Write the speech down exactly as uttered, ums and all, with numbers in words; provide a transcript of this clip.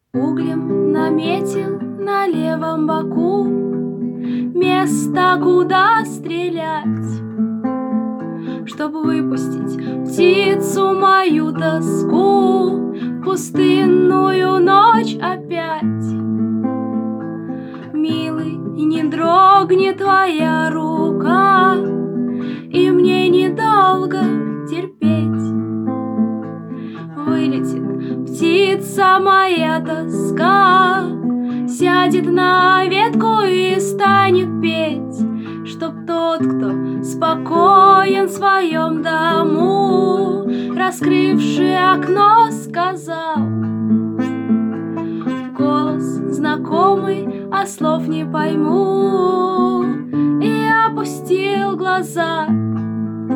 Углем наметил на левом боку место, куда стрелять, чтоб выпустить птицу мою тоску в пустынную ночь опять. Милый, не дрогнет твоя рука, и мне недолго терпеть. Вылетит птица моя тоска, сядет на ветку и станет петь, чтоб тот, кто спокоен в своем дому, раскрывший окно, сказал голос знакомый, а слов не пойму, и опустил глаза.